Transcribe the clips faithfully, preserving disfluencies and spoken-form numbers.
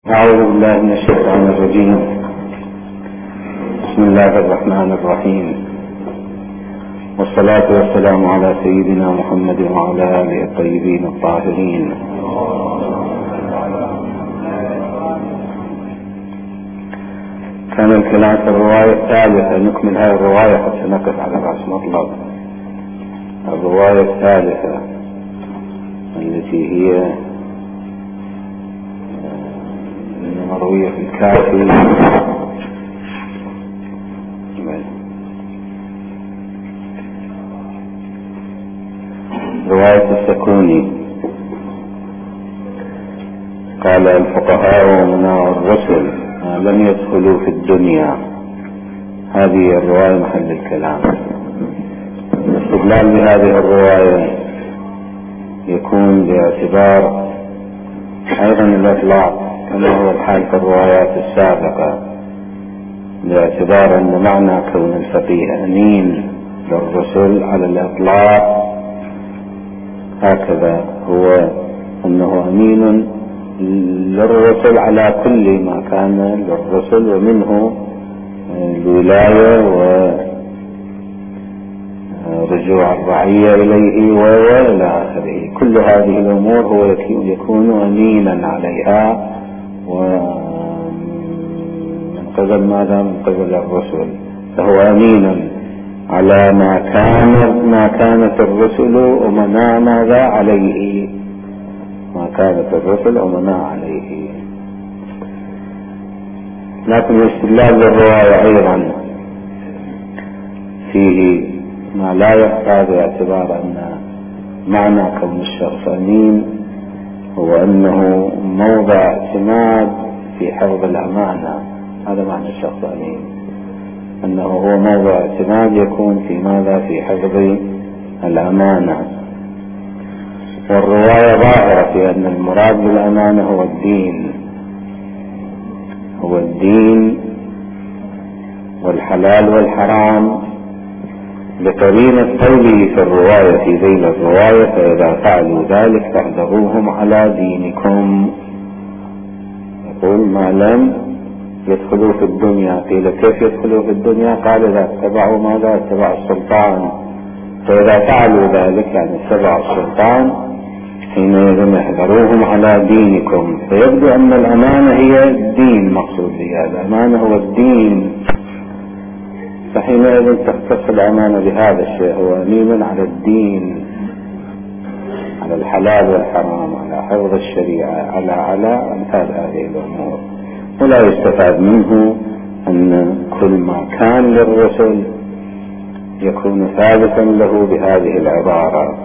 أعوذ بالله من الشيطان الرجيم. بسم الله الرحمن الرحيم، والصلاة والسلام على سيدنا محمد وعلى آله الطيبين الطاهرين. كان الكلام في الرواية الثالثة، نكمل هذه الرواية حتى نقف على رأس مطلب. الرواية الثالثة التي هي مروية في الكافي رواية السكوني. قال الفقهاء ومناع الرسل ما لم يدخلوا في الدنيا. هذه الرواية محل الكلام. الاستدلال بهذه الرواية يكون باعتبار أيضا الإطلاق كما هو الحال في الروايات السابقة، باعتبار أن معنى كون الفقيه أمين للرسل على الإطلاق هكذا هو أنه أمين للرسل على كل ما كان للرسل، ومنه الولاية ورجوع الرعية إليه وإلى آخره. كل هذه الأمور هو يكون أمينا عليها، ومن قبل ماذا؟ من قبل الرسل، فهو أمين على ما كانت ما كانت الرسل أمناء ماذا عليه، ما كانت الرسل أمناء عليه. لكن الاستدلال بالرواية أيضا فيه ما لا يحتاج باعتبار أن معنى كون الشخص أمين هو أنه موضع اعتماد في حفظ الأمانة. هذا معنى الشخص أمين، أنه هو موضع اعتماد يكون في ماذا؟ في حفظ الأمانة. والرواية ظاهرة في أن المراد بالأمانة هو الدين، هو الدين والحلال والحرام، بقرينة قوله في الرواية في ذيل الرواية فإذا فعلوا ذلك فاحذروهم على دينكم. يقول ما لم يدخلوا في الدنيا. قيل كيف يدخلوا في الدنيا؟ قال إذا اتبعوا ماذا؟ اتبعوا السلطان. فإذا فعلوا ذلك يعني اتبعوا السلطان حينئذ يحذروهم على دينكم. فيبدو أن الأمانة هي الدين، مقصود بها الأمانة هو الدين، فحينئذ تختص الأمانة بهذا الشيء، هو أمين على الدين، على الحلال والحرام، على حفظ الشريعة، على على أمثال هذه الأمور. ولا يستفاد منه أن كل ما كان للرسل يكون ثابتا له بهذه العبارة.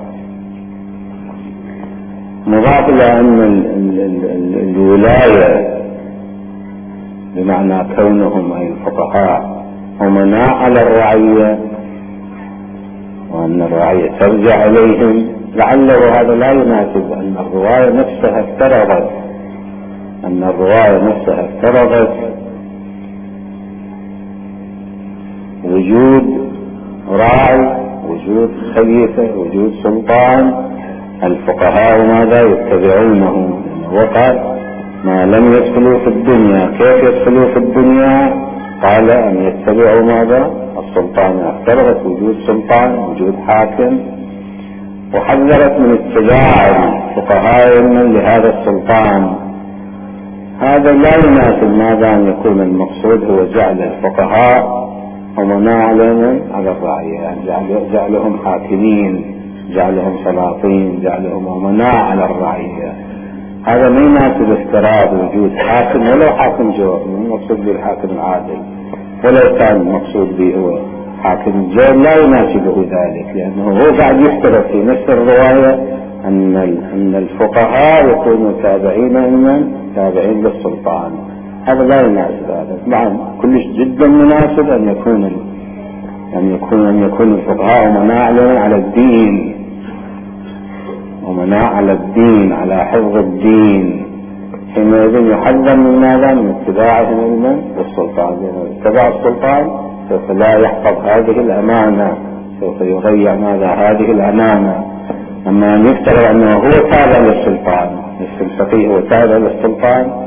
مضاف إلى أن الولاية بمعنى كونهم أي الفقهاء أمناء على الرعية، وأن الرعية ترجع إليهم، لعله هذا لا يناسب أن الرواية نفسها افترضت أن الرواية نفسها افترضت وجود راعي، وجود خليفة، وجود سلطان، الفقهاء ماذا يتبعونه. وقال ما لم يدخلوا في الدنيا. كيف يدخلوا في الدنيا؟ قال أن يتبعوا ماذا؟ السلطان. افترضت وجود سلطان، وجود حاكم، وحذرت من اتباع الفقهاء من لهذا السلطان. هذا لا يناسب ماذا؟ أن يكون المقصود هو جعل الفقهاء أمناء عليهم على الرعية، يعني جعلهم حاكمين، جعلهم سلاطين، جعلهم أمناء على الرعية. هذا ما يناسب افتراض وجود حاكم، ولو حاكم جور، مو مقصود به الحاكم العادل، ولو كان المقصود به هو حاكم الجور لا يناسبه ذلك، لأنه هو بعد يفترض في نفس الرواية أن أن الفقهاء يكونوا تابعين لمن؟ تابعين للسلطان. هذا لا يناسب هذا. طبعا كلش جدا مناسب أن يكون أن يكون أن يكون الفقهاء أمناء على الدين، أمناء على الدين، على حفظ الدين. حينئذ يحذر من ماذا؟ من اتباعهم لمن؟ للسلطان. اتباع السلطان سوف لا يحفظ هذه الأمانة، سوف يضيع ماذا؟ هذه الأمانة. أما أن يفترض أنه هو تابع للسلطان، الفقيه هو تابع للسلطان،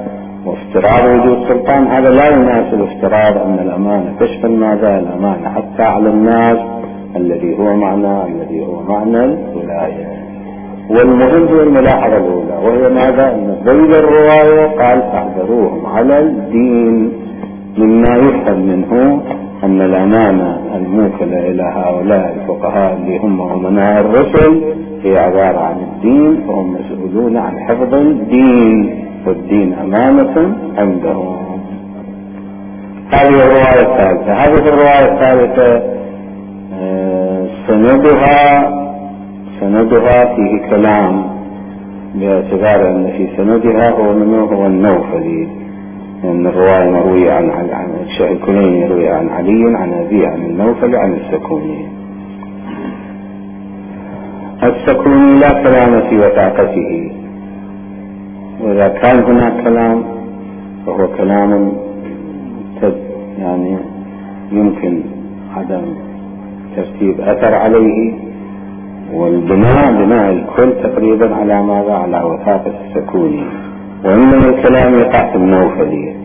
وافتراض وجود سلطان هذا لا يناسب افتراض أن الأمانة تشمل ماذا؟ الأمانة حتى على الناس، الذي هو معنى الذي هو معنى الولاية. والمهم هو الملاحظة الأولى، وهي ماذا؟ أن ذيل الرواية قال فاحذروهم على الدين، مما يفهم منه أن الأمانة الموكلة إلى هؤلاء الفقهاء اللي هم أمناء الرسل هي عبارة عن الدين، فهم مسؤولون عن حفظ الدين، والدين أمانة عندهم. هذه الرواية الثالثة. هذه الرواية الثالثة سندها سندها فيه كلام، باعتبار أن في سندها هو منه هو النوفلي، لأن الرواية مروية عن عن الشيخ الكليني يروي عن علي عن أبيه عن النوفلي عن السكوني. السكوني لا كلام في وثاقته، وإذا كان هناك كلام فهو كلام يعني يمكن عدم ترتيب أثر عليه، والبناء بناء الكل تقريبا على ماذا؟ على وثاقة السكوني، وإنما الكلام يقع في النوفلي.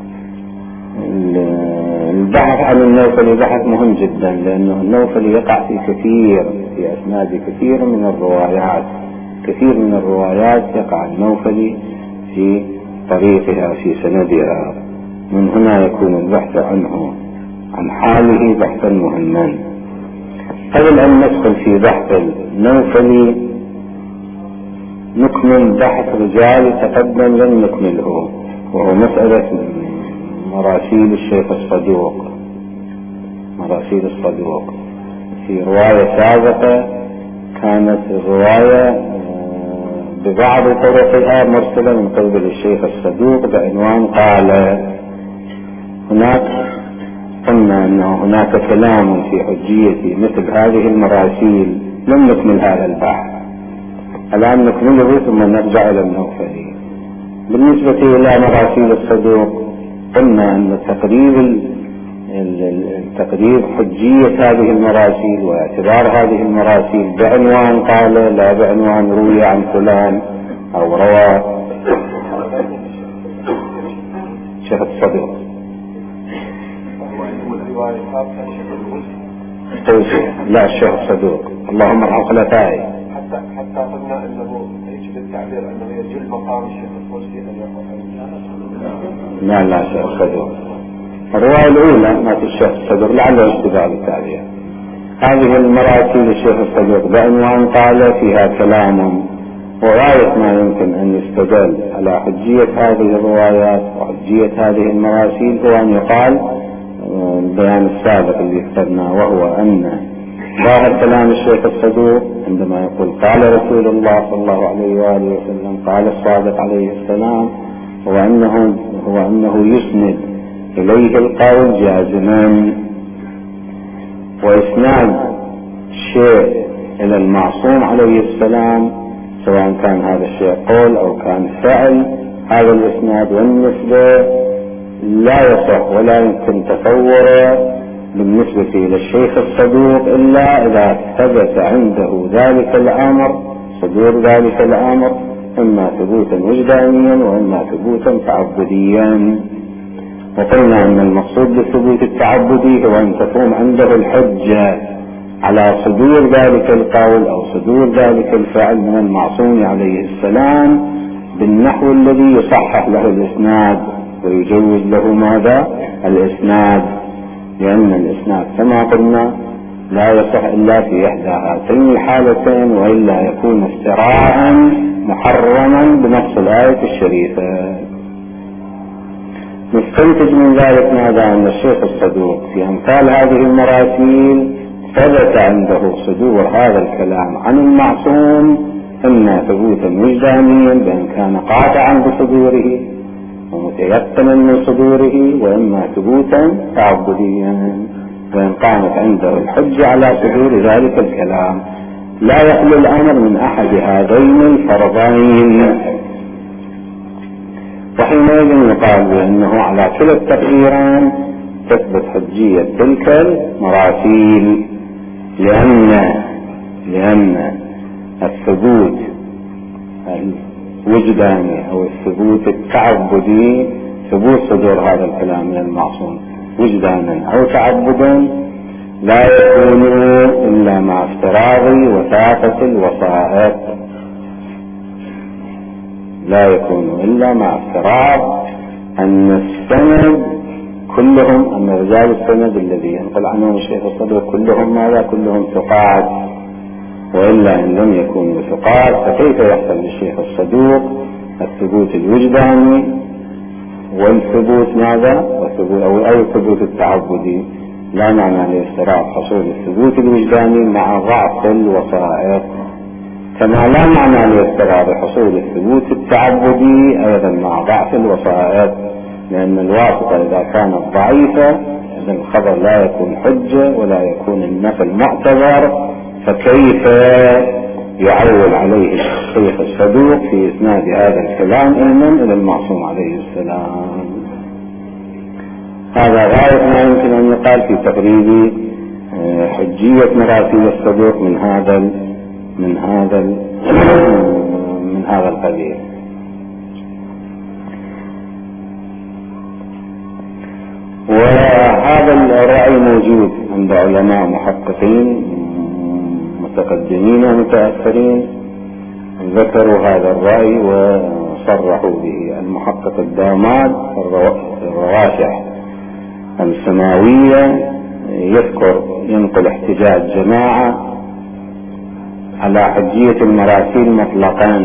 البحث عن النوفلي بحث مهم جدا، لأنه النوفلي يقع في كثير في أسناد كثير من الروايات، كثير من الروايات يقع النوفلي في طريقها في سندها، من هنا يكون البحث عنه عن حاله بحثا مهما. قبل أن ندخل في بحث النوفلي نكمل بحث رجال تقدم لن نكمله، وهو مسألة مراسيل الشيخ الصدوق. مراسيل الصدوق في رواية سابقة كانت الرواية ببعض طرقها مرسلة من قبل الشيخ الصدوق بعنوان قال. هناك قلنا أنه هناك كلام في حجية مثل هذه المراسيل، لم نكمل هذا البحث الآن نكمله ثم نرجع إلى النوفلي. بالنسبة إلى مراسيل الصدوق قلنا أن تقريب التقريب حجية هذه المراسيل واعتبار هذه المراسيل بعنوان قال لا بعنوان روي عن فلان أو روى شيخ الصدوق. لا الشيخ الصدوق اللهم ارحم خلفائي. حتى حتى قلنا انه يجب التعبير انه يجل مقام الشيخ الطوسي ان يقول. لا لا الشيخ الصدوق الرواية الأولى ما في الشيخ الصدوق لعله اشتباه بالتعبير. هذه المراسيل الشيخ الصدوق بعنوان قال فيها كلام، وغاية ما يمكن أن يستدل على حجية هذه الروايات وحجية هذه المراسيل هو أن يقال البيان السابق اللي اخترناه، وهو أن ظاهر كلام الشيخ الصدوق عندما يقول قال رسول الله صلى الله عليه وآله وسلم قال الصادق عليه السلام هو أنه, هو أنه يسند إليه القول جازما، وإسناد شيء إلى المعصوم عليه السلام سواء كان هذا الشيء قول أو كان فعل، هذا الإسناد والنسبة لا يصح ولا يمكن تصوره بالنسبة إلى الشيخ الصدوق إلا إذا ثبت عنده ذلك الأمر، صدور ذلك الأمر إما ثبوتا وجدانيا وإما ثبوتا تعبديا. وقلنا أن المقصود بالثبوت التعبدي هو أن تقوم عنده الحجة على صدور ذلك القول أو صدور ذلك الفعل من المعصوم عليه السلام بالنحو الذي يصحح له الإسناد ويجوز له ماذا؟ الإسناد، لأن الإسناد كما قلنا لا يصح إلا في إحدى هاتين الحالتين، وإلا يكون افتراء محرما بنص الآية الشريفة. نستنتج من ذلك ماذا؟ أن الشيخ الصدوق في أمثال هذه المراسيل ثبت عنده صدور هذا الكلام عن المعصوم إما ثبوتا وجدانيا بأن كان قاطعا بصدوره ومتيقنا من صدوره، وإما ثبوتا تعبديا بأن قامت عنده الحجة على صدور ذلك الكلام. لا يخلو الأمر من أحد هذين الفرضين، وحينئذ يقال بأنه على كلا التقديران تثبت حجية تلك المراسيل، لأن لأن الثبوت الوجداني أو الثبوت التعبدي، ثبوت صدور هذا الكلام من المعصوم وجدانا أو تعبدا، لا يكون إلا مع افتراض وثاقة الوسائط، لا يكون إلا مع افتراض أن السند كلهم، أن رجال السند الذي ينقل عنهم الشيخ الصدوق كلهم ماذا؟ كلهم ثقات، وإلا إن لم يكونوا ثقات فكيف يحصل للشيخ الصدوق الثبوت الوجداني والثبوت ماذا؟ أو الثبوت التعبدي؟ لا معنى لافتراض حصول الثبوت الوجداني مع ضعف الوسائط، كما لا معنى لافتراض حصول الثبوت التعبدي أيضا مع ضعف الوسائط، لأن الواسطة إذا كانت ضعيفة إذا الخبر لا يكون حجة ولا يكون النقل معتبر، فكيف يعول عليه الشيخ الصدوق في إسناد هذا الكلام علما إلى المعصوم عليه السلام؟ هذا غاية ما يمكن أن يقال في تقريب حجية مراسيل الصدوق من هذا من هذا من هذا القبيل. وهذا الرأي موجود عند علماء محققين متقدمين ومتأخرين، ذكروا هذا الرأي وصرحوا به. المحقق الداماد الرواشح السماوية يذكر ينقل احتجاج جماعة على حجية المراسيل مطلقا،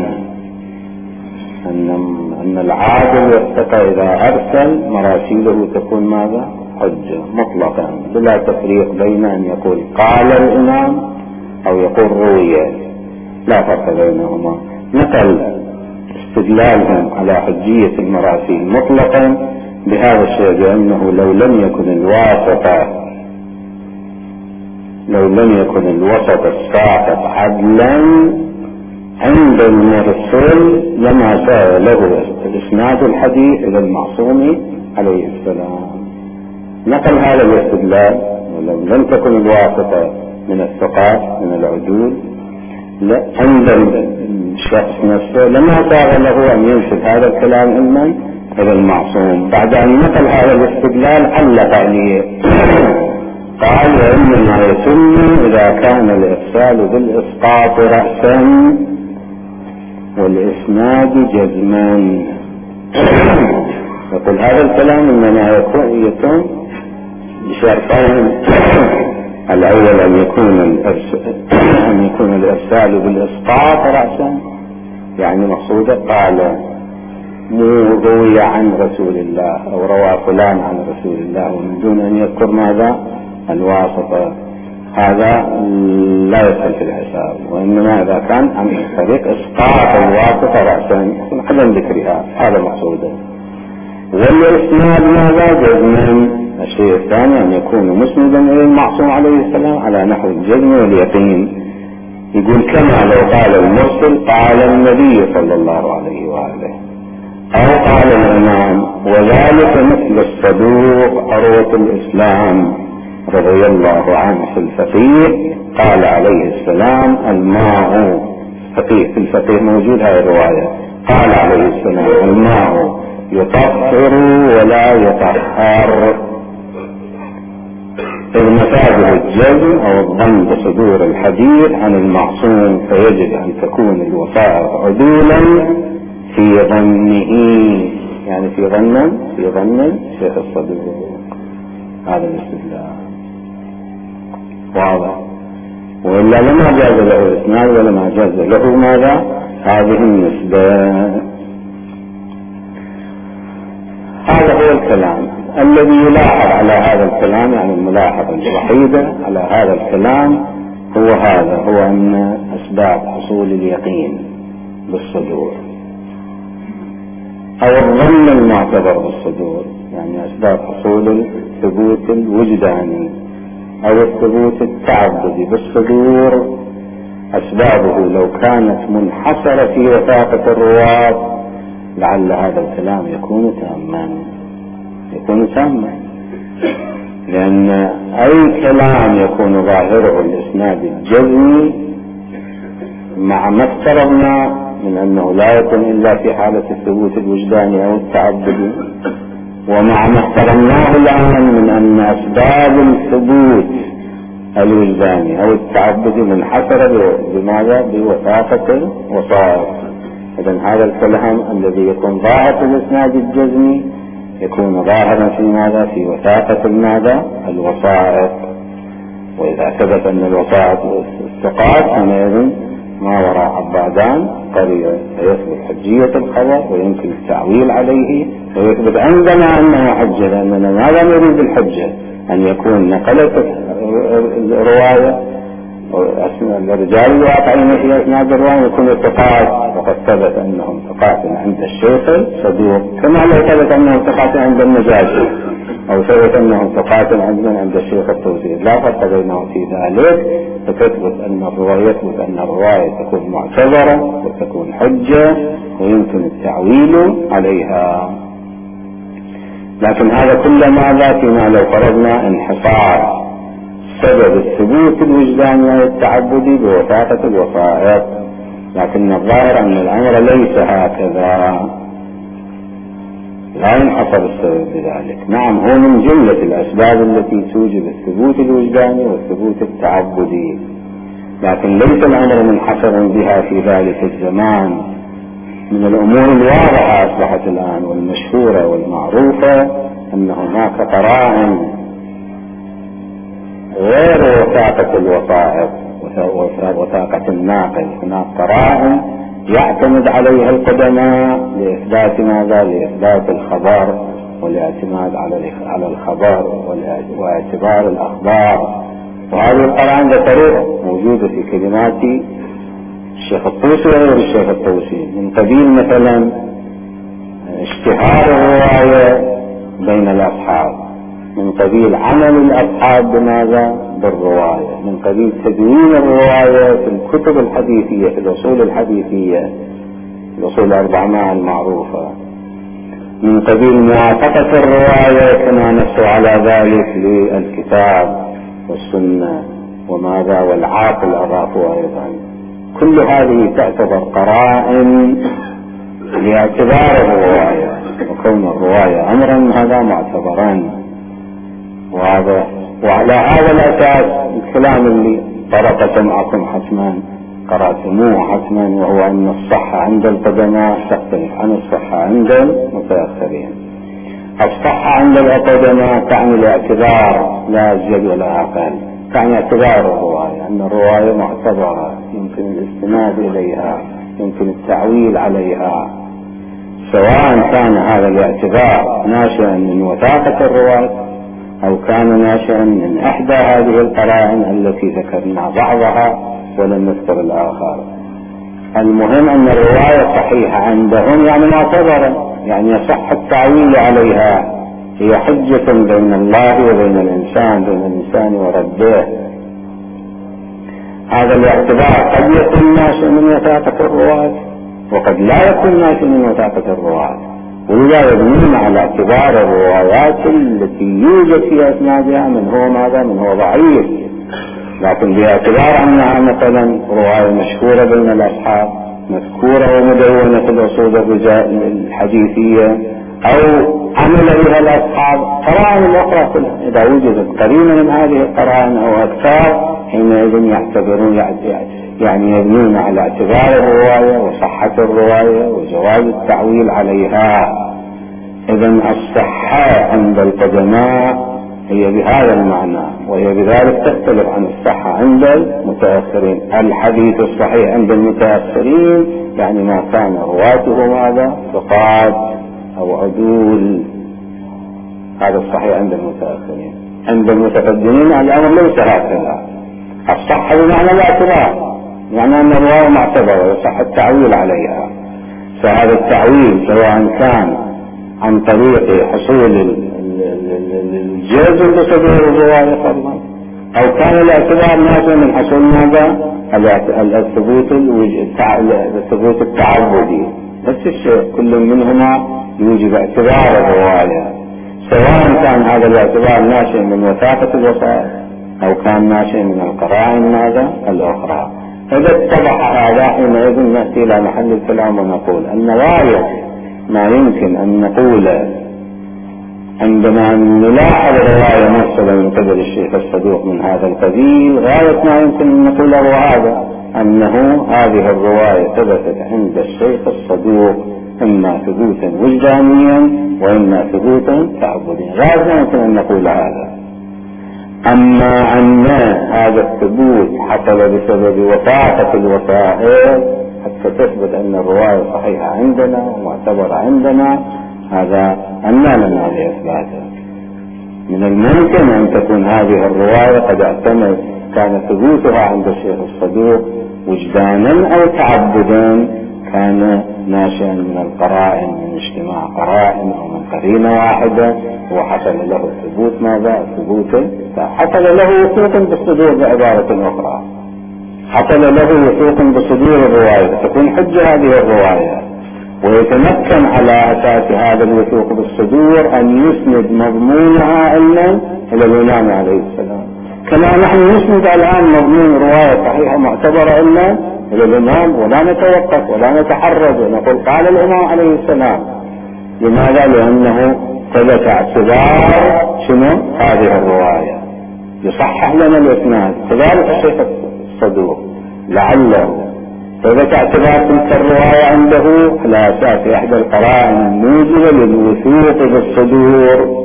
أن أن العادل والثقة إذا أرسل مراسيله تكون ماذا؟ حجة مطلقا بلا تفريق بين أن يقول قال الإمام أو يقول روية، لا فرق بينهما. نقل استدلالهم على حجية المراسيل مطلقا بهذا الشيء، لأنه لو لم يكن الواسطة لو لم يكن الوسط الساقط عدلا عند المرسل لما سار له الإسناد الحديث إلى المعصوم عليه السلام. نقل هذا الاستدلال، ولو لم تكن الواسطة من الثقات من العدول عند الشخص نفسه لما سار له أن ينسب هذا الكلام علما إلى المعصوم. بعد أن نقل هذا الاستدلال علق عليه قال: وإنما يتم إذا كان الإرسال بالإسقاط رأسا والإسناد جزما. يقول هذا الكلام إنما يتم بشرطين: الأول أن يكون أن يكون الإرسال بالإسقاط رأسا، يعني مقصوده قال مو روي عن رسول الله أو روى فلان عن رسول الله ومن دون أن يذكر ماذا؟ الواسطة. هذا لا يدخل في الحساب، وإنما إذا كان عن طريق إسقاط الواسطة رأسا عدم ذكرها، هذا مقصوده. والإسناد ماذا؟ جزما. الشيء الثاني أن يكون مسندا إلى المعصوم عليه السلام على نحو الجزم واليقين. يقول كما لو قال المرسل قال النبي صلى الله عليه وآله، أو قال الإمام، وذلك مثل الصدوق عروة الإسلام رضي الله عنه في الفقيه قال عليه السلام: الماء فقيه، في الفقيه موجود هذه الرواية، قال عليه السلام: الماء يطهر ولا يطهر، إذ مفاده الجزم أو الظن بصدور الحديث عن المعصوم، فيجب أن تكون الوسائط عدولا في ظنه، يعني في ظن في ظن شيخ الصدوق. هذا الاستدلال واضح، وإلا لما جاز له الإسناد ولما جاز له ماذا؟ هذه النسبة. هذا هو الكلام الذي يلاحظ على هذا الكلام، يعني الملاحظة الوحيدة على هذا الكلام هو هذا، هو أن أسباب حصول اليقين بالصدور أو الظن المعتبر بالصدور، يعني أسباب حصول الثبوت الوجداني أو الثبوت التعبدي بالصدور، أسبابه لو كانت منحصرة في وثاقة الرواة لعل هذا الكلام يكون تاما يكون تاما لأن أي كلام يكون ظاهره الإسناد الجزمي مع ما افترضنا من أنه لا يكون إلا في حالة الثبوت الوجداني أو التعبدي، ومع ما افترضناه الآن من أن أسباب الثبوت الوجداني أو التعبدي منحصرة بماذا؟ بوثاقة الوسائط. إذن هذا الكلام الذي يكون ظاهر في الإسناد الجزمي يكون ظاهرا في ماذا؟ في وثاقة الماذا؟ الوسائط. وإذا ثبت أن الوسائط الثقات حينئذ ما وراء عبادان قرية فيثبت حجية الخبر ويمكن التعويل عليه ويثبت عندنا أنه حجة، لأننا ماذا نريد الحجة؟ أن يكون نقلت الرواية الرجال الواقعين في أسناد الرواية يكون ثقات، وقد ثبت أنهم ثقات عند الشيخ الصدوق، كما لو ثبت أنهم ثقات عند النجاشي أو ثبت أنهم ثقات عند عند الشيخ التوزيع، لا فرق بينهم في ذلك. فتثبت أن الرواية يثبت أن الرواية تكون معتبرة وتكون حجة ويمكن التعويل عليها. لكن هذا كل ماذا فيما لو فرضنا انحصار سبب الثبوت الوجداني أو التعبدي بوثاقة الوسائط، لكن الظاهر أن الأمر ليس هكذا، لا ينحصر السبب بذلك. نعم هو من جملة الأسباب التي توجب الثبوت الوجداني والثبوت التعبدي، لكن ليس الأمر منحصرا بها في ذلك الزمان. من الأمور الواضحة أصبحت الآن والمشهورة والمعروفة أن هناك قرائن غير وثاقة الوسائط وثاقة الناقل، هناك قرائن يعتمد عليها القدماء لإثبات ماذا؟ لإثبات الخبر والاعتماد على الخبر واعتبار الأخبار. وهذه القرائن ذكروها موجودة في كلمات الشيخ الطوسي وغير الشيخ الطوسي، من قبيل مثلا اشتهار الرواية بين الأصحاب، من قبيل عمل الأصحاب بماذا؟ بالرواية، من قبيل تدوين الرواية في الكتب الحديثية في الأصول الحديثية الأصول الأربعمائة المعروفة، من قبيل موافقة الرواية كما نص على ذلك للكتاب والسنة وماذا والعاقل أضافوا أيضا. كل هذه تعتبر قرائن لاعتبار الرواية، وكون الرواية أمرا هذا معتبرا. وهذا وعلى هذا الأساس الكلام اللي طرق معكم حتما قرأتموه حتما، وهو أن الصحة عند القدماء تختلف عن الصحة عند المتأخرين. الصحة عند القدماء تعني الاعتبار لا أزيد ولا أقل، تعني اعتبار الرواية، أن الرواية معتبرة يمكن الاستناد إليها يمكن التعويل عليها، سواء كان هذا الاعتبار ناشئا من وثاقة الرواية أو كان ناشئا من إحدى هذه القرائن التي ذكرنا بعضها ولم نذكر الآخر. المهم أن الرواية صحيحة عندهم يعني معتبرة، يعني يصح التعويل عليها، هي حجة بين الله وبين الإنسان، بين الإنسان وربه. هذا الاعتبار قد يكون ناشئ من وثاقة الرواية وقد لا يكون ناشئ من وثاقة الرواية، ولذا يبنون على اعتبار الروايات التي يوجد في أسنادها من هو ماذا؟ من هو ضعيف، لكن باعتبار أنها مثلا رواية مشهورة بين الأصحاب مذكورة ومدونة في الأصول الحديثية أو عمل بها الأصحاب، قرائن الأخرى كلها إذا وجدت قرينة من هذه القرائن أو أكثر حينئذ يعتبرون يعني يبنون على اعتبار الرواية وصحة الرواية وجواز التعويل عليها. إذن الصحة عند القدماء هي بهذا المعنى، وهي بذلك تختلف عن الصحة عند المتأخرين. الحديث الصحيح عند المتأخرين يعني ما كان رواته ماذا؟ ثقات أو عدول، هذا الصحيح عند المتأخرين. عند المتقدمين الأمر ليس هكذا، الصحة بمعنى الاعتبار، يعني أن الرواية معتبرة وصح التعويل عليها، فهذا التعويل سواء كان عن طريق حصول الجزم بصدور الرواية فرضا أو كان الاعتبار ناشئ من حصول ماذا؟ الثبوت الثبوت التعبدي، نفس الشيء كل منهما يوجب اعتبار الرواية، سواء كان هذا الاعتبار ناشئ من وثاقة الوسائط أو كان ناشئ من القرائن ماذا؟ الأخرى. إذا اتضح هذا حينئذ نأتي إلى محل الكلام ونقول أن غاية ما يمكن أن نقوله عندما نلاحظ رواية مرسلة من قبل الشيخ الصدوق من هذا القبيل، غاية ما يمكن أن نقوله هذا، أنه هذه الرواية ثبتت عند الشيخ الصدوق إما ثبوتا وجدانيا وإما ثبوتا تعبديا. غاية ما يمكن أن نقول هذا. أما أن هذا الثبوت حصل بسبب وثاقة الوسائل حتى تثبت أن الرواية صحيحة عندنا ومعتبرة عندنا، هذا أننا لنا لإثباته. من الممكن أن تكون هذه الرواية قد اعتمد كان ثبوتها عند الشيخ الصدوق وجدانا أو تعبدا، كان ناشئا من القرائن، من اجتماع قرائن أو من قرينة واحدة، وحصل له الثبوت ماذا؟ ثبوت حصل له وثوق بالصدور. بعبارة أخرى حصل له وثوق بصدور الرواية، تكون حجة هذه الرواية، ويتمكن على أساس هذا الوثوق بالصدور أن يسند مضمونها إلا إلى الإمام عليه السلام، كما نحن نسند الآن مضمون رواية صحيحة معتبرة إلا إلى الإمام، ولا نتوقف ولا نتحرج ونقول قال الإمام عليه السلام. لماذا؟ لأنه ثبت اعتبار شنو؟ هذه الرواية، يصحح لنا الإسناد. كذلك الشيخ الصدوق لعله ثبت اعتبار تلك الرواية عنده على أساس إحدى القرائن الموجبة للوثوق بالصدور،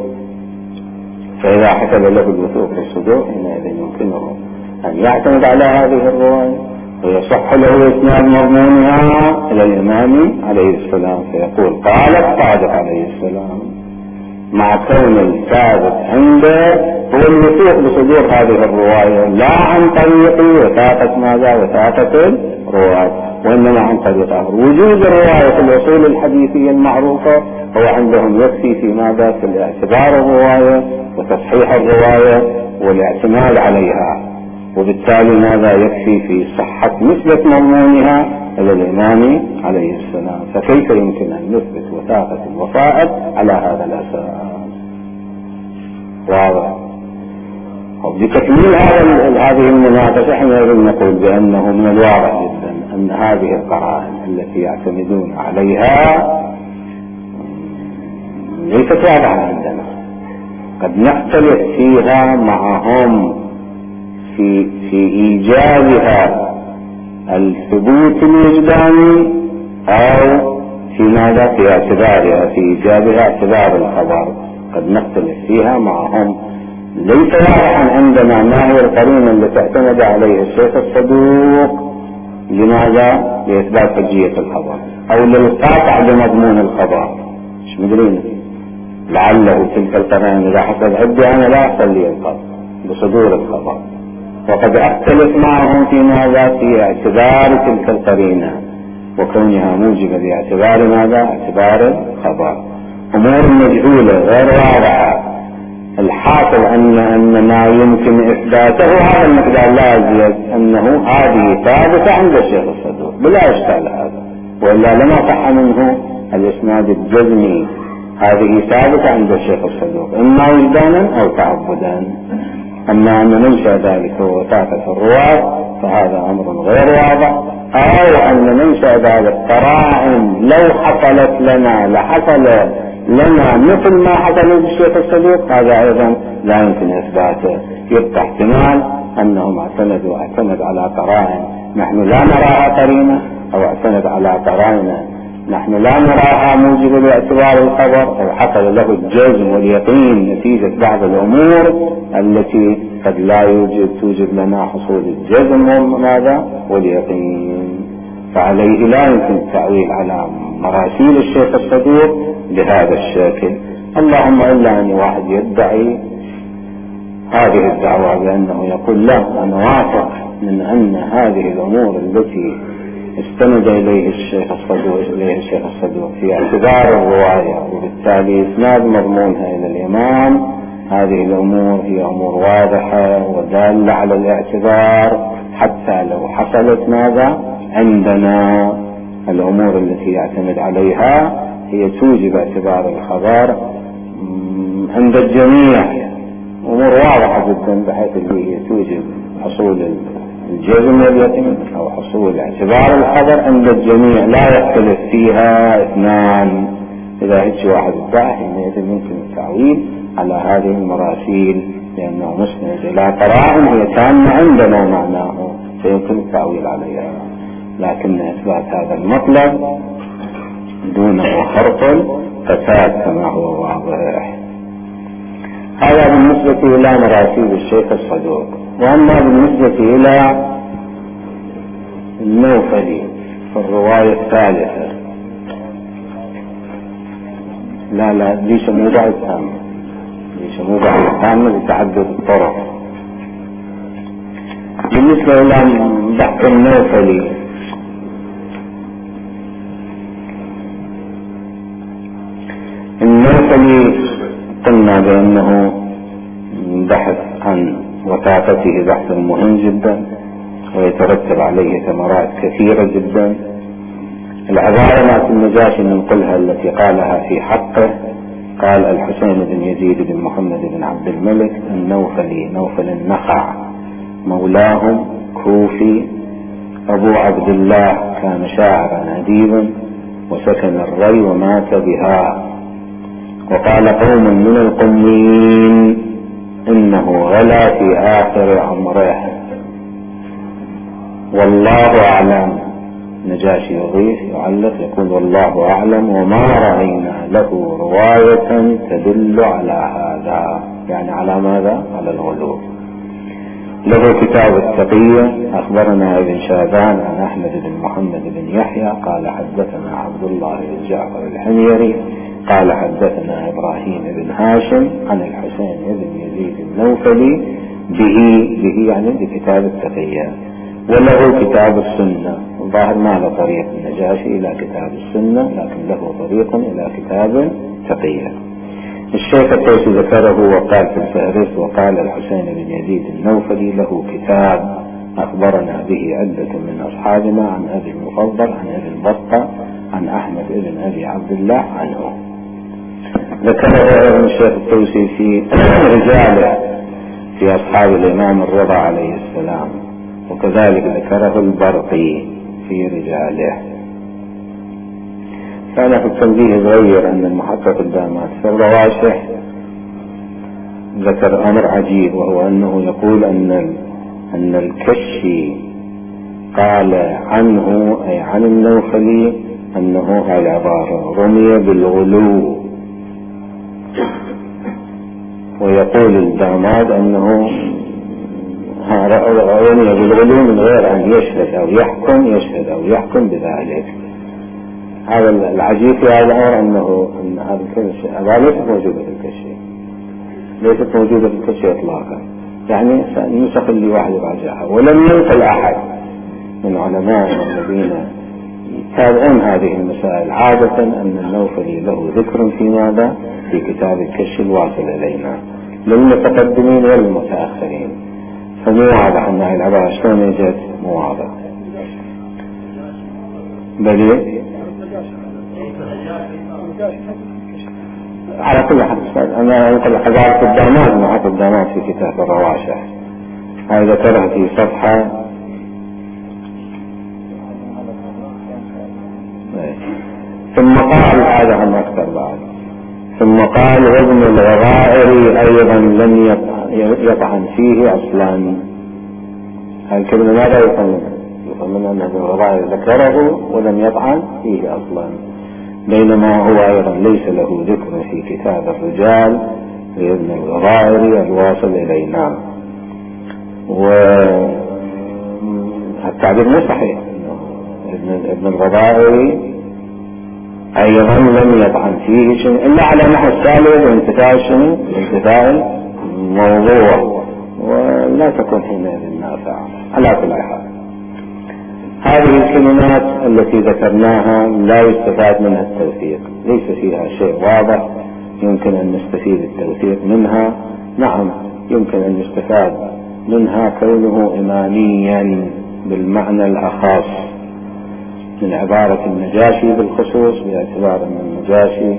فإذا حصل له الوثوق بالصدور حينئذ يمكنه أن يعتمد على هذه الرواية ويصح له إسناد مضمونها إلى الإمام عليه السلام، فيقول قال الصادق عليه السلام، مع كون الثابت عنده هو الوثوق بصدور هذه الرواية، لا عن طريق وثاقة ماذا؟ وثاقة الرواية، وإنما عن طريق وجود الرواية في الأصول الحديثية المعروفة هو عندهم يكفي في ماذا؟ في الاعتبار الرواية وتصحيح الرواية والاعتماد عليها، وبالتالي ماذا؟ يكفي في صحة نسبة مضمونها إلى الإمام عليه السلام. فكيف يمكن أن نثبت وثاقة الوثائق على هذا الأساس؟ واضح. وبتكميل هذا هذه المناقشة احنا نقول بأنه من الواضح جدا أن هذه القرائن التي يعتمدون عليها ليست واضحة عندنا، قد نختلف فيها معهم في في إيجابها الثبوت الوجداني أو في ماذا؟ في اعتبارها في إيجابها اعتبار الخبر، قد نختلف فيها معهم. ليس واضحا عندنا ما هي القرينة التي اعتمد عليها الشيخ الصدوق لماذا؟ لإثبات حجية الخبر أو للقاطع بمضمون الخبر، مش مدرين. لعله تلك القرائن إذا حصل عندي أنا لا يحصل لي القطع بصدور الخبر، وقد أختلف معهم في ماذا؟ في اعتبار تلك القرينة وكونها موجبة باعتبار ماذا؟ اعتبار الخبر. أمور مجهولة غير واضحة، الحاصل أن أن ما يمكن إثباته هذا المقدار لا يزيد، أنه هذه ثابتة عند الشيخ الصدوق بلا إشكال هذا، وإلا لما صح منه الإسناد الجزمي. هذه ثابتة عند الشيخ الصدوق إما وجدانا أو تعبدا. أما أن ننشأ ذلك وثاقة الرواة فهذا أمر غير واضح، أو أن ننشأ ذلك قرائن لو حصلت لنا لحصل لنا مثل ما حصل للشيخ الصدوق، هذا أيضا لا يمكن إثباته. يبقى احتمال أنهم اعتمدوا اعتمد على قرائن نحن لا نراها قرينة، أو اعتمد على قرائن نحن لا نراها موجبة لاعتبار الخبر، أو حصل له الجزم واليقين نتيجة بعض الأمور التي قد لا يوجد توجد لنا حصول الجزم وماذا؟ واليقين. فعليه لا يمكن التعويل على مراسيل الشيخ الصدوق بهذا الشكل، اللهم إلا أن واحد يدعي هذه الدعوة بأنه يقول لا أنا واثق من أن هذه الأمور التي استند إليه الشيخ الصدوق إليه الشيخ الصدوق في اعتبار الرواية وبالتالي إسناد مضمونها إلى الإمام، هذه الأمور هي أمور واضحة ودالة على الاعتبار، حتى لو حصلت ماذا عندنا الأمور التي يعتمد عليها هي توجب اعتبار الخبر عند الجميع، أمور واضحة جدا بحيث اللي هي توجب حصول الجزم واليقين أو حصول اعتبار الخبر عند الجميع لا يختلف فيها اثنان. إذا هيك واحد ادعى حينئذ يمكن التعويل على هذه المراسيل لأنه مسند إلى قرائن هي تامة عندنا معناه فيمكن التعويل عليها، لكن إثبات هذا المطلب دونه خرط فساد كما هو واضح. هذا بالنسبة إلى مراسيل الشيخ الصدوق. وأما بالنسبة إلى النوفلي في الرواية الثالثة لا لا دي شموضع الثامنة دي شموضع الثامنة لتعدد الطرق. بالنسبة إلى بحث النوفلي النوفلي قلنا بأنه بحث عن وثاقته بحث مهم جدا ويترتب عليه ثمرات كثيرة جدا. العبارة مع النجاشي ننقلها التي قالها في حقه، قال الحسين بن يزيد بن محمد بن عبد الملك النوفلي نوفل النخع مولاهم كوفي أبو عبد الله كان شاعرا أديبا وسكن الري ومات بها. وقال قوم من القميين إنه غلا في آخر عمره والله أعلم. نجاشي يضيف يعلق يقول والله أعلم وما رأينا له رواية تدل على هذا، يعني على ماذا؟ على الغلو. له كتاب التقية أخبرنا ابن شاذان عن أحمد بن محمد بن يحيى قال حدثنا عبد الله بن جعفر الحميري قال حدثنا إبراهيم بن هاشم عن الحسين بن يزيد النوفلي به به يعني بكتاب التقية. وله كتاب السنة، الظاهر ما له طريق النجاشي إلى كتاب السنة لكن له طريق إلى كتاب التقية. الشيخ الطوسي ذكره وقال في الفهرس وقال الحسين بن يزيد النوفلي له كتاب أخبرنا به عدة من أصحابنا عن أبي المفضل عن أبي البطة عن أحمد بن أبي عبد الله عنه. ذكره الشيخ الطوسي في رجاله في أصحاب الإمام الرضا عليه السلام، وكذلك ذكره البرقي في رجاله. كان في التنبيه يغير أن المحقق الدامات في الرواشح ذكر أمر عجيب، وهو أنه يقول أن أن الكشي قال عنه أي عن النوفلي أنه هاي عبارة رمي بالغلو، ويقول الداماد أنه رمي بالغلو من غير أن يشهد أو يحكم يشهد أو يحكم بذلك. هذا العجيب في هذا الأمر أنه أن هذا الكشي هذا ليست موجودة في الكشي ليست موجودة في الكشي إطلاقا، يعني نسخ اللي واحد راجعها. ولم ينقل أحد من علماء الذين يتابعون هذه المسائل عادة أن النوفلي له ذكر في ماذا في كتاب الكشي الواصل إلينا للمتقدمين والمتأخرين، فمو واضح أن هذه العبارة شلون يجد مو واضح. بل على كل حال أنا أنقل حضارة الدامات مع الدامات في كتاب الرواشح، هذا ذكرها في صفحة ثم قال هذا هم أكثر بعد ثم قال وابن الغرائر أيضا لم يطعن فيه أصلا. هذه الكلمة ماذا يفهمون؟ يفهمون أن ابن الغرائر ذكره ولم يطعن فيه أصلا، بينما هو أيضا ليس له ذكر في كتاب الرجال لابن الغرائر الواصل إلينا. والتعبير مو صحيح، ابن الغرائر أيضا لم يطعن فيه شيء إلا على نحو الثالث وانتفاع شنو انتفاع الموضوع، ولا تكون حينئذ نافعة. على كل حال هذه الكلمات التي ذكرناها لا يستفاد منها التوثيق، ليس فيها شيء واضح يمكن أن نستفيد التوثيق منها. نعم يمكن أن يستفاد منها كونه إماميا بالمعنى الأخص من عبارة النجاشي بالخصوص، باعتبار أن النجاشي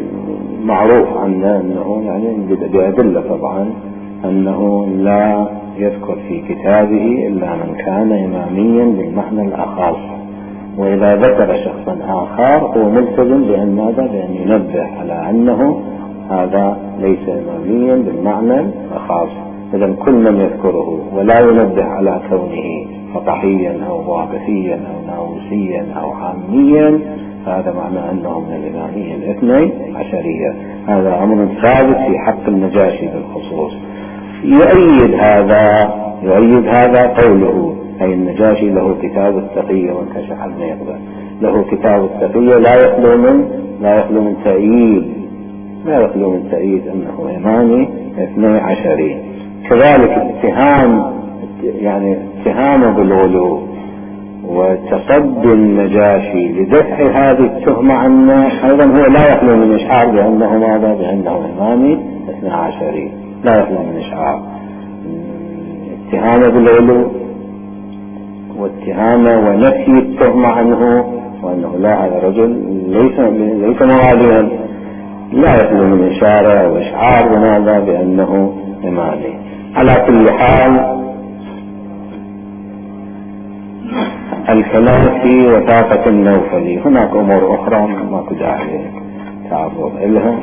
معروف عنه أنه يعني بأدلة طبعا أنه لا يذكر في كتابه إلا من كان إماميا بالمعنى الأخص، وإذا ذكر شخصا آخر هو ملتزم بأن ماذا؟ بأن ينبه على أنه هذا ليس إماميا بالمعنى الأخص. إذا كل من يذكره ولا ينبه على كونه فقهيا أو واقفيا أو ناوسيا أو عاميا، هذا معنى أنه من الإمامية الاثني عشرية. هذا أمر ثابت في حق النجاشي بالخصوص. يؤيد هذا يؤيد هذا قوله، أي النجاشي له كتاب التقية وانكشف عن يقبل، له كتاب التقية لا يخلو من لا يخلو من تأييد لا يخلو من تأييد أنه إمامي اثني عشري. كذلك اتهام يعني اتهامه بالغلو وتصدي النجاشي لدفع هذه التهمة عنه أيضا هو لا يخلو من إشعار بأنه ماذا؟ بأنه إمامي اثني عشري، لا يخلو من إشعار. اتهامه بالغلو واتهامه ونفي التهمة عنه وأنه لا، هذا رجل ليس ليس مواليا، لا يخلو من إشارة وإشعار بماذا؟ بأنه إمامي. على كل حال الكلام في وثاقة النوفلي، هناك أمور أخرى ما كنت داعي تعرض لها.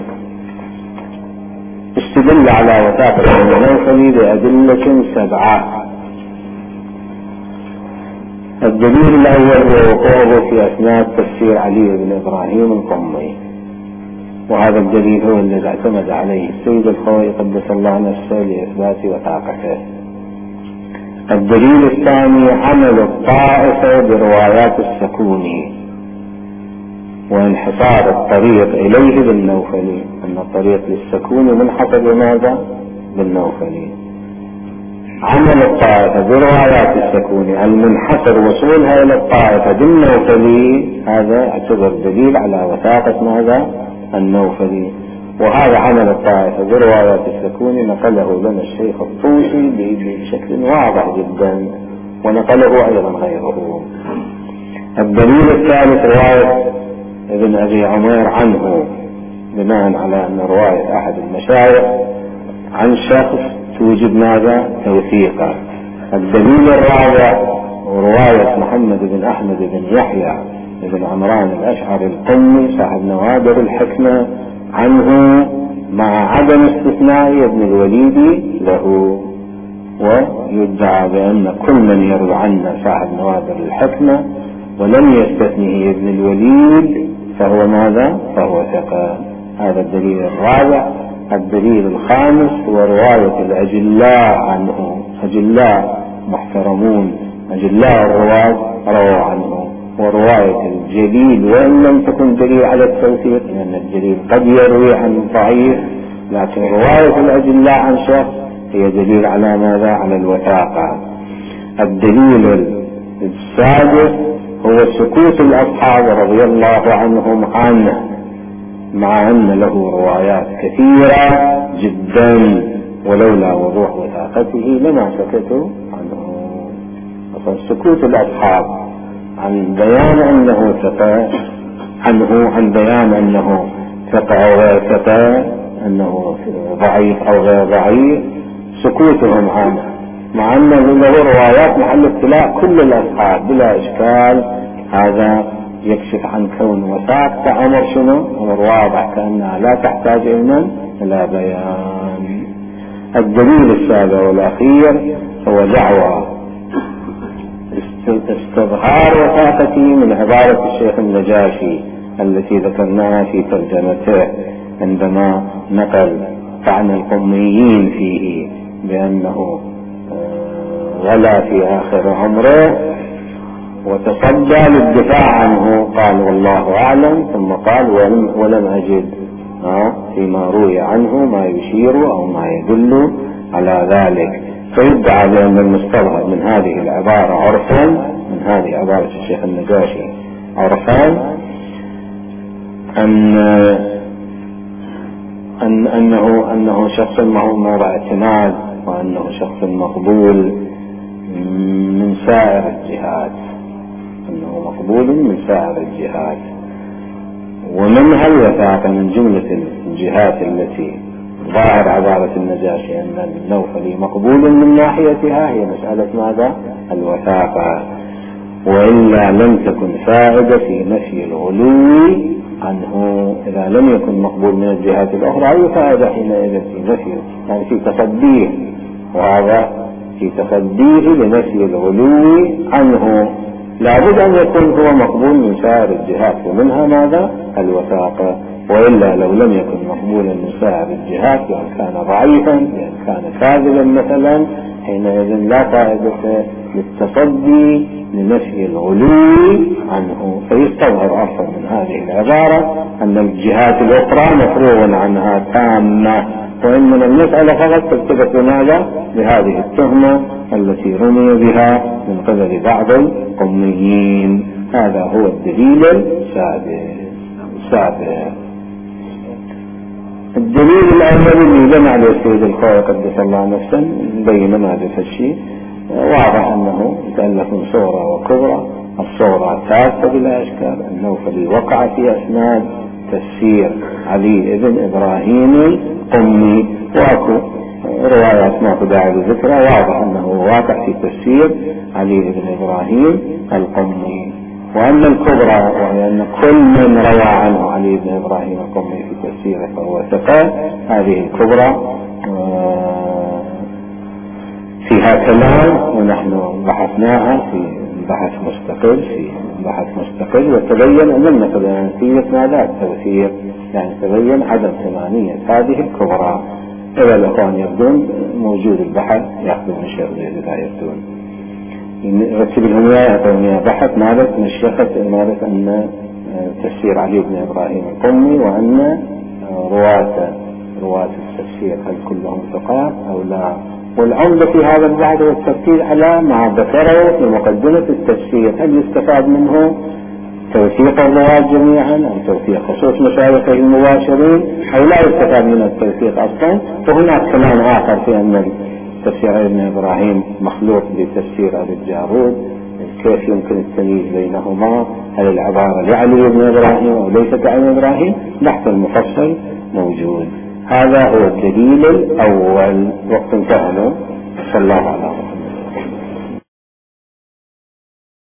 استدل على وثاقة النوفلي بأدلة سبعة. الدليل الأول هو وقوعه في أثناء تفسير علي بن إبراهيم القمي، وهذا الدليل هو الذي اعتمد عليه السيد الخوئي قدس الله نفسه لإثبات وثاقته. الدليل الثاني عمل الطائفة بروايات السكوني وانحصار الطريق إليه بالنوفلي، أن الطريق للسكوني منحصر بماذا؟ بالنوفلي. عمل الطائفة بروايات السكوني المنحصر وصولها إلى الطائفة بالنوفلي، هذا اعتبر دليل على وثاقة ماذا؟ النوفلي. وهذا عمل الطائفة بروايات السكوني نقله لنا الشيخ الطوسي بشكل واضح جدا، ونقله أيضا غيره. الدليل الثالث رواية ابن أبي عمير عنه، بناء على أن رواية أحد المشايخ عن شخص توجب ماذا؟ توثيقا. الدليل الرابع رواية محمد بن أحمد بن يحيى بن عمران الأشعري القمي صاحب نوادر الحكمة عنه مع عدم استثناء ابن الوليد له، ويدعى بأن كل من يروي عنه صاحب نوادر الحكمة ولم يستثنه ابن الوليد فهو ماذا؟ فهو ثقة. هذا الدليل الرابع. الدليل الخامس هو رواية الأجلاء عنه، أجلاء محترمون أجلاء الرواة رووا عنه، ورواية الجليل وإن لم تكن دليل على التوثيق، لأن الجليل قد يروي عن ضعيف، لكن رواية الأجلاء عن شخص هي دليل على ماذا؟ على الوثاقة. الدليل السادس هو سكوت الأصحاب رضي الله عنهم عنه، مع أن له روايات كثيرة جدا، ولولا وضوح وثاقته لما سكتوا عنه. فسكوت الأصحاب عن بيان أنه ثقة عنه، عن بيان أنه ثقة أو غير ثقة، أنه ضعيف أو غير ضعيف، سكوتهم عنه مع أنه له روايات محل ابتلاء كل الأصحاب بلا إشكال، هذا يكشف عن كون وثاقة أمر شنو؟ أمر واضح كأنها لا تحتاج إلى بيان. الدليل السابع والأخير هو دعوى استظهار وثاقته من عبارة الشيخ النجاشي التي ذكرناها في ترجمته عندما نقل طعن القميين فيه بأنه غلا في آخر عمره وتصدى للدفاع عنه، قال والله أعلم، ثم قال ولم, ولم أجد فيما روي عنه ما يشير أو ما يدل على ذلك. فيدعى بأن المستظهر من هذه العبارة عرفا، من هذه عبارة الشيخ النجاشي عرفا، أن أن أنه أنه شخص موضع اعتماد، وأنه شخص مقبول من سائر الجهات، أنه مقبول من سائر الجهات. ومنها الوثاقة من جملة الجهات التي ظاهر عبارة النجاشي أن النوفلي مقبول من ناحيتها هي مسألة ماذا؟ الوثاقة، وإلا لم تكن فائدة في نفي الغلو عنه. إذا لم يكن مقبول من الجهات الأخرى أي فائدة حينئذ في نفي، يعني في تصديه، وهذا في تصديه لنفي الغلو عنه لابد أن يكون هو مقبول من سائر الجهات، ومنها ماذا؟ الوثاقة. وإلا لو لم يكن مقبولا من سائر الجهات وإن كان ضعيفا وإن كان كاذبا مثلا، حينئذ لا فائدة للتصدي لنفي الغلو عنه. فيستظهر أصلا من هذه العبارة أن الجهات الأخرى مفروغ عنها تامة، وإن من المسألة فقط ترتبط ماذا؟ بهذه التهمة التي رمي بها من قبل بعض القميين. هذا هو الدليل السابع. الدليل الأول اللي جمع السيد الخوي قدس الله نفسا بين ما ذا الشيء واضح أنه يتألف من صورة وكبرى. الصورة تاسة بلا إشكال، النوفلي وقع في أسناد تفسير علي بن إبراهيم القمي، واكو روايات ما داعي لذكرها واضح أنه واقع في تفسير علي بن إبراهيم القمي. وأن الكبرى وهي أن كل من روى عنه علي بن إبراهيم القمي في تفسيره فهو ثقة، هذه الكبرى فيها كلام ونحن بحثناها في بحث مستقل في بحث مستقل وتبين أن المثلانية ماذا التوثيق، يعني تبين عدم ثمانية هذه الكبرى. إذا الأخوان يبدون موجود البحث يأخذ من الشيخ زيد إذا يبدون رتب لهم يعطوني بحث مالت من الشيخ مالت أن تفسير علي بن إبراهيم القمي وأن رواة رواة التفسير هل كلهم ثقات أو لا. والعمدة في هذا البحث والتركيز على ما ذكره في مقدمة التفسير، هل يستفاد منه توثيق الرواة جميعا أو توثيق خصوص مشايخه المباشرين أو لا يستفاد من التوثيق أصلا. وهناك كلام آخر في أن تفسير ابن إبراهيم مخلوط بتفسير أبي الجارود، كيف يمكن التمييز بينهما؟ هل العبارة لعلي بن إبراهيم أو ليست عن إبراهيم؟ بحث المفصل موجود. هذا هو الدليل الأول. وقت انتهى. صلى الله عليه وسلم.